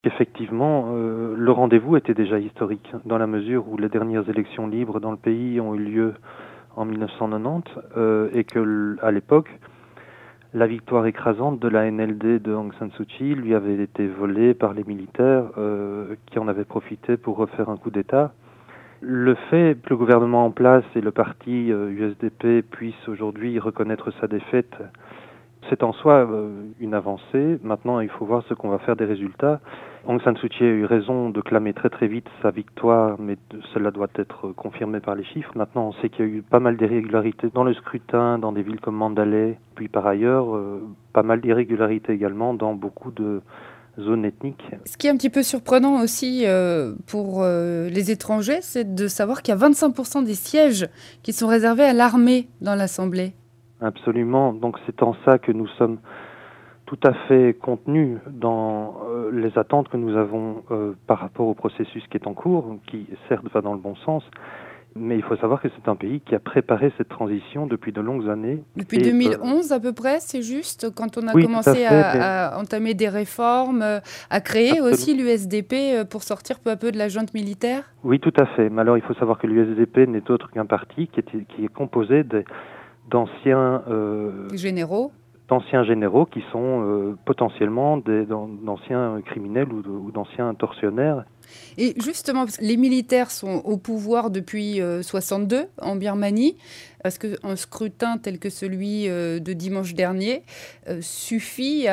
Effectivement, le rendez-vous était déjà historique, dans la mesure où les dernières élections libres dans le pays ont eu lieu en 1990, et que, à l'époque, la victoire écrasante de la NLD de Aung San Suu Kyi lui avait été volée par les militaires qui en avaient profité pour refaire un coup d'État. Le fait que le gouvernement en place et le parti USDP puissent aujourd'hui reconnaître sa défaite, c'est en soi une avancée. Maintenant, il faut voir ce qu'on va faire des résultats. Aung San Suu Kyi a eu raison de clamer très très vite sa victoire, mais cela doit être confirmé par les chiffres. Maintenant, on sait qu'il y a eu pas mal d'irrégularités dans le scrutin, dans des villes comme Mandalay, puis par ailleurs, pas mal d'irrégularités également dans beaucoup de zones ethniques. Ce qui est un petit peu surprenant aussi pour les étrangers, c'est de savoir qu'il y a 25% des sièges qui sont réservés à l'armée dans l'Assemblée. Absolument. Donc c'est en ça que nous sommes tout à fait contenus dans les attentes que nous avons par rapport au processus qui est en cours, qui certes va dans le bon sens, mais il faut savoir que c'est un pays qui a préparé cette transition depuis de longues années. Depuis 2011 à peu près, c'est juste, quand on a Oui, tout à commencé fait, à entamer des réformes, à créer aussi l'USDP pour sortir peu à peu de la junte militaire? Oui, tout à fait. Mais alors il faut savoir que l'USDP n'est autre qu'un parti qui est composé d'anciens Généraux? d'anciens généraux qui sont potentiellement d'anciens criminels ou d'anciens tortionnaires. Et justement, parce que les militaires sont au pouvoir depuis 62 en Birmanie. Est-ce qu'un scrutin tel que celui de dimanche dernier suffit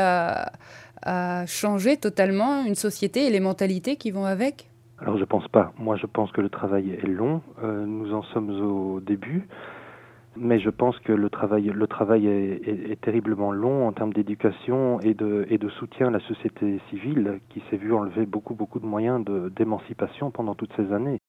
à changer totalement une société et les mentalités qui vont avec? Alors je pense pas. Moi je pense que le travail est long. Nous en sommes au début. Mais je pense que le travail est terriblement long en termes d'éducation et de soutien à la société civile qui s'est vu enlever beaucoup de moyens d'émancipation pendant toutes ces années.